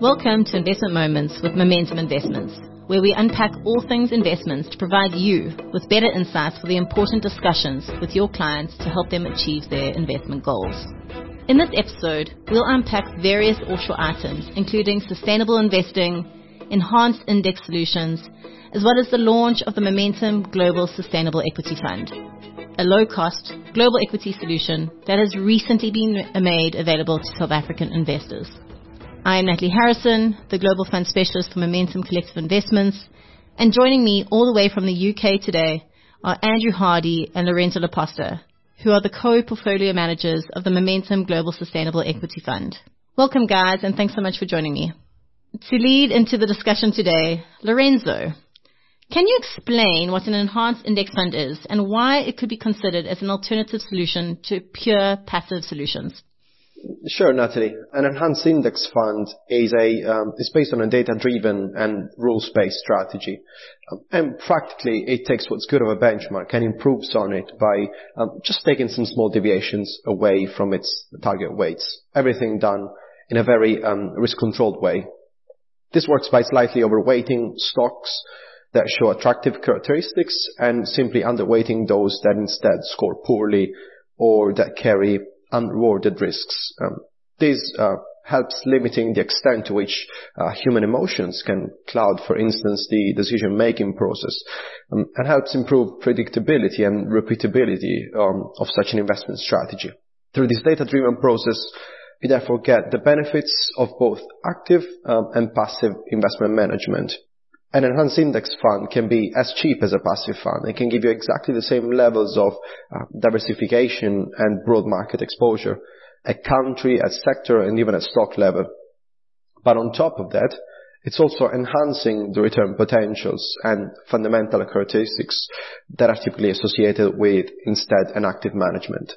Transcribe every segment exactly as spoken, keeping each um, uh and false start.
Welcome to Investment Moments with Momentum Investments, where we unpack all things investments to provide you with better insights for the important discussions with your clients to help them achieve their investment goals. In this episode, we'll unpack various offshore items, including sustainable investing, enhanced index solutions, as well as the launch of the Momentum Global Sustainable Equity Fund, a low-cost global equity solution that has recently been made available to South African investors. I am Natalie Harrison, the Global Fund Specialist for Momentum Collective Investments, and joining me all the way from the U K today are Andrew Hardy and Lorenzo Laposta, who are the co-portfolio managers of the Momentum Global Sustainable Equity Fund. Welcome, guys, and thanks so much for joining me. To lead into the discussion today, Lorenzo, can you explain what an enhanced index fund is and why it could be considered as an alternative solution to pure passive solutions? Sure, Natalie. An enhanced index fund is a um, is based on a data-driven and rules-based strategy, um, and practically it takes what's good of a benchmark and improves on it by um, just taking some small deviations away from its target weights. Everything done in a very um, risk-controlled way. This works by slightly overweighting stocks that show attractive characteristics and simply underweighting those that instead score poorly or that carry unrewarded risks. Um, this uh, helps limiting the extent to which uh, human emotions can cloud, for instance, the decision-making process, um, and helps improve predictability and repeatability um, of such an investment strategy. Through this data-driven process, you therefore get the benefits of both active um, and passive investment management. An enhanced index fund can be as cheap as a passive fund. It can give you exactly the same levels of uh, diversification and broad market exposure at country, at sector, and even at stock level. But on top of that, it's also enhancing the return potentials and fundamental characteristics that are typically associated with instead an active management.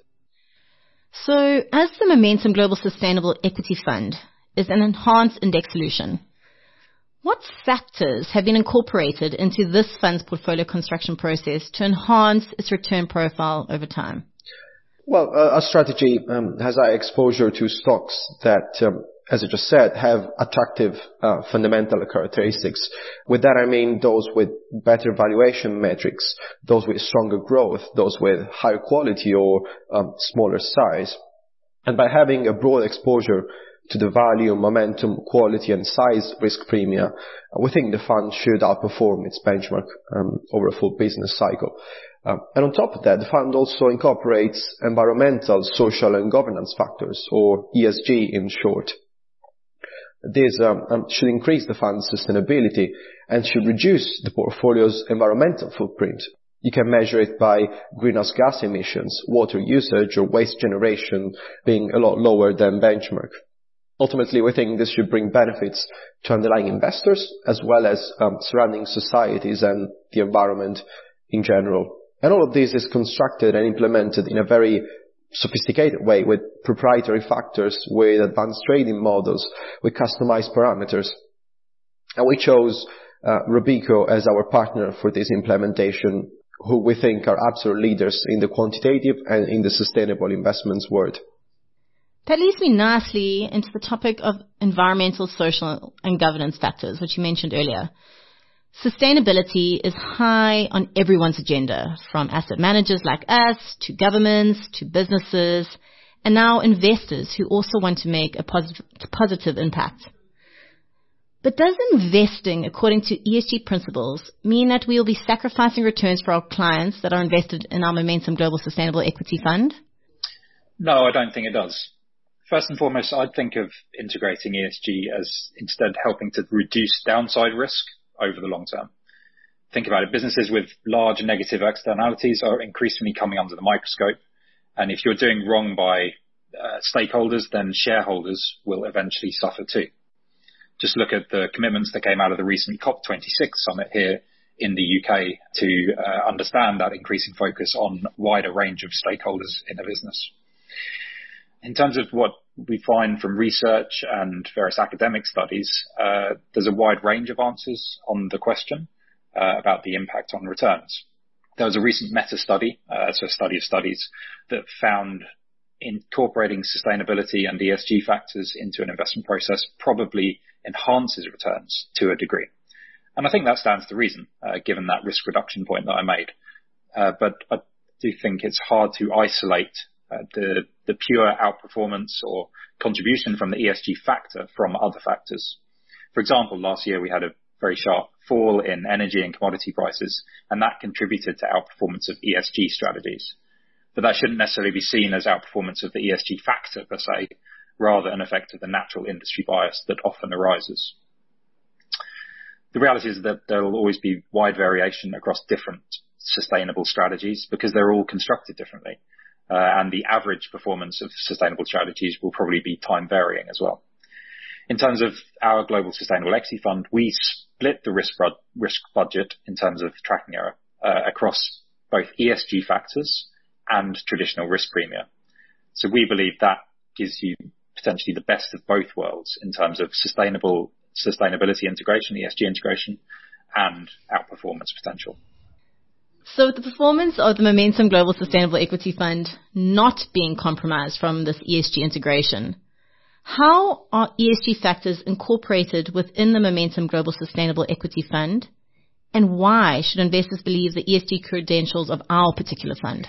So, as the Momentum Global Sustainable Equity Fund is an enhanced index solution, what factors have been incorporated into this fund's portfolio construction process to enhance its return profile over time? Well, uh, our strategy um, has high exposure to stocks that, um, as I just said, have attractive uh, fundamental characteristics. With that, I mean those with better valuation metrics, those with stronger growth, those with higher quality or um, smaller size. And by having a broad exposure to the value, momentum, quality, and size risk premia, we think the fund should outperform its benchmark um, over a full business cycle. Uh, and on top of that, the fund also incorporates environmental, social, and governance factors, or E S G in short. This um, um, should increase the fund's sustainability and should reduce the portfolio's environmental footprint. You can measure it by greenhouse gas emissions, water usage, or waste generation being a lot lower than benchmark. Ultimately, we think this should bring benefits to underlying investors as well as um, surrounding societies and the environment in general. And all of this is constructed and implemented in a very sophisticated way with proprietary factors, with advanced trading models, with customized parameters. And we chose uh, Robeco as our partner for this implementation, who we think are absolute leaders in the quantitative and in the sustainable investments world. That leads me nicely into the topic of environmental, social, and governance factors, which you mentioned earlier. Sustainability is high on everyone's agenda, from asset managers like us, to governments, to businesses, and now investors who also want to make a positive, positive impact. But does investing according to E S G principles mean that we will be sacrificing returns for our clients that are invested in our Momentum Global Sustainable Equity Fund? No, I don't think it does. First and foremost, I'd think of integrating E S G as instead helping to reduce downside risk over the long term. Think about it. Businesses with large negative externalities are increasingly coming under the microscope. And if you're doing wrong by uh, stakeholders, then shareholders will eventually suffer too. Just look at the commitments that came out of the recent COP twenty-six summit here in the U K to uh, understand that increasing focus on a wider range of stakeholders in a business. In terms of what we find from research and various academic studies, uh, there's a wide range of answers on the question uh, about the impact on returns. There was a recent meta-study, uh, so a study of studies, that found incorporating sustainability and E S G factors into an investment process probably enhances returns to a degree. And I think that stands to reason, uh, given that risk reduction point that I made. Uh, but I do think it's hard to isolate uh, the, the pure outperformance or contribution from the E S G factor from other factors. For example, last year we had a very sharp fall in energy and commodity prices, and that contributed to outperformance of E S G strategies. But that shouldn't necessarily be seen as outperformance of the E S G factor per se, rather an effect of the natural industry bias that often arises. The reality is that there will always be wide variation across different sustainable strategies because they're all constructed differently. Uh, and the average performance of sustainable strategies will probably be time varying as well. In terms of our Global Sustainable Equity Fund, we split the risk, bud- risk budget in terms of tracking error uh, across both E S G factors and traditional risk premia. So we believe that gives you potentially the best of both worlds in terms of sustainable sustainability integration, E S G integration, and outperformance potential. So with the performance of the Momentum Global Sustainable Equity Fund not being compromised from this E S G integration, how are E S G factors incorporated within the Momentum Global Sustainable Equity Fund, and why should investors believe the E S G credentials of our particular fund?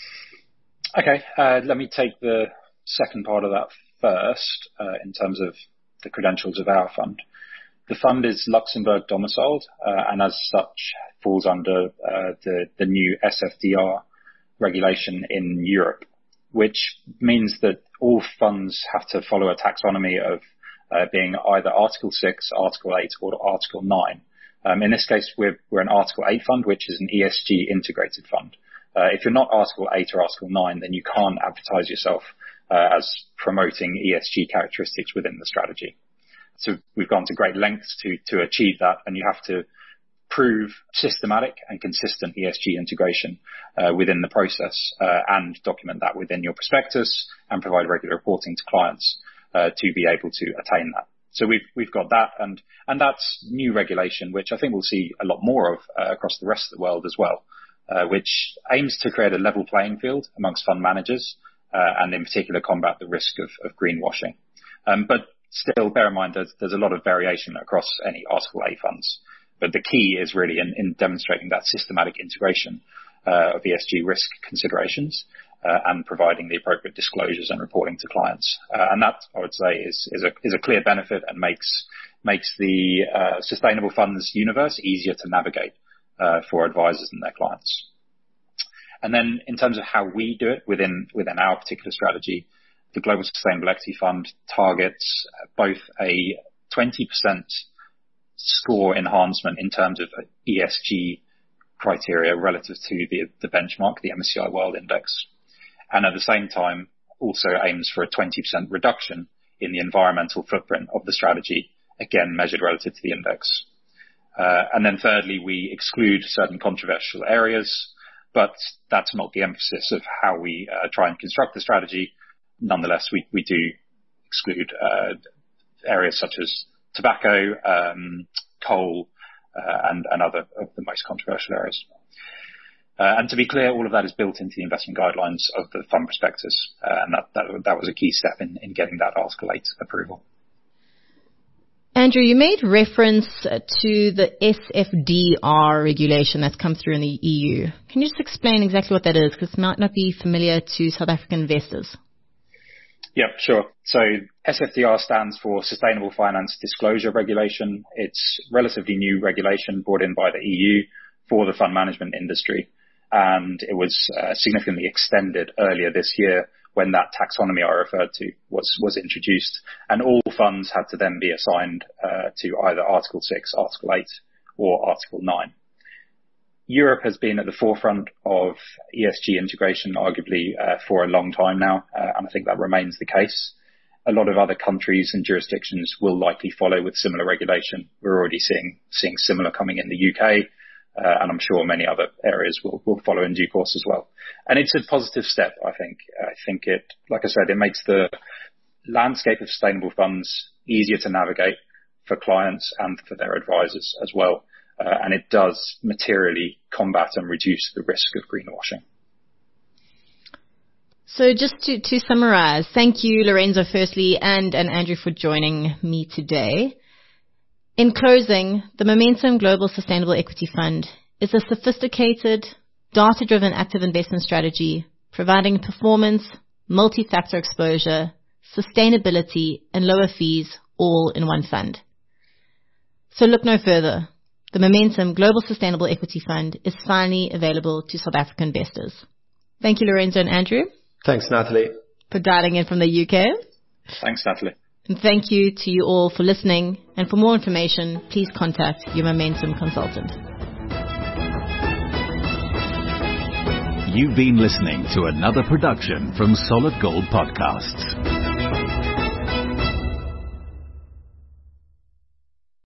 Okay, uh, let me take the second part of that first uh, in terms of the credentials of our fund. The fund is Luxembourg domiciled uh, and as such falls under uh, the, the new S F D R regulation in Europe, which means that all funds have to follow a taxonomy of uh, being either Article six, Article eight or Article nine. Um, in this case, we're, we're an Article eight fund, which is an E S G integrated fund. Uh, if you're not Article eight or Article nine, then you can't advertise yourself uh, as promoting E S G characteristics within the strategy. So we've gone to great lengths to, to achieve that, and you have to prove systematic and consistent E S G integration uh, within the process uh, and document that within your prospectus and provide regular reporting to clients uh, to be able to attain that. So we've we've got that, and and that's new regulation, which I think we'll see a lot more of uh, across the rest of the world as well, uh, which aims to create a level playing field amongst fund managers uh, and in particular combat the risk of, of greenwashing. Um, but still, bear in mind there's, there's a lot of variation across any Article A funds. But the key is really in, in demonstrating that systematic integration uh, of E S G risk considerations uh, and providing the appropriate disclosures and reporting to clients. Uh, and that, I would say, is, is, a, is a clear benefit and makes makes the uh, sustainable funds universe easier to navigate uh, for advisors and their clients. And then in terms of how we do it within within our particular strategy, the Global Sustainable Equity Fund targets both a twenty percent score enhancement in terms of E S G criteria relative to the, the benchmark, the M S C I World Index. And at the same time, also aims for a twenty percent reduction in the environmental footprint of the strategy, again, measured relative to the index. Uh, and then thirdly, we exclude certain controversial areas, but that's not the emphasis of how we uh, try and construct the strategy. Nonetheless, we, we do exclude uh, areas such as tobacco, um, coal, uh, and, and other of the most controversial areas. Uh, and to be clear, all of that is built into the investment guidelines of the fund prospectus, uh, and that, that, that was a key step in, in getting that Article eight approval. Andrew, you made reference to the S F D R regulation that's come through in the E U. Can you just explain exactly what that is? Because it might not be familiar to South African investors. Yeah, sure. So S F D R stands for Sustainable Finance Disclosure Regulation. It's relatively new regulation brought in by the E U for the fund management industry. And it was uh, significantly extended earlier this year when that taxonomy I referred to was, was introduced. And all funds had to then be assigned uh, to either Article six, Article eight, or Article nine. Europe has been at the forefront of E S G integration, arguably, uh, for a long time now, uh, and I think that remains the case. A lot of other countries and jurisdictions will likely follow with similar regulation. We're already seeing seeing similar coming in the U K, uh, and I'm sure many other areas will, will follow in due course as well. And it's a positive step, I think. I think it, like I said, it makes the landscape of sustainable funds easier to navigate for clients and for their advisors as well. Uh, and it does materially combat and reduce the risk of greenwashing. So just to, to summarize, thank you, Lorenzo, firstly, and, and Andrew for joining me today. In closing, the Momentum Global Sustainable Equity Fund is a sophisticated, data-driven active investment strategy providing performance, multi-factor exposure, sustainability, and lower fees all in one fund. So look no further. The Momentum Global Sustainable Equity Fund is finally available to South African investors. Thank you, Lorenzo and Andrew. Thanks, Natalie. For dialing in from the U K. Thanks, Natalie. And thank you to you all for listening. And for more information, please contact your Momentum consultant. You've been listening to another production from Solid Gold Podcasts.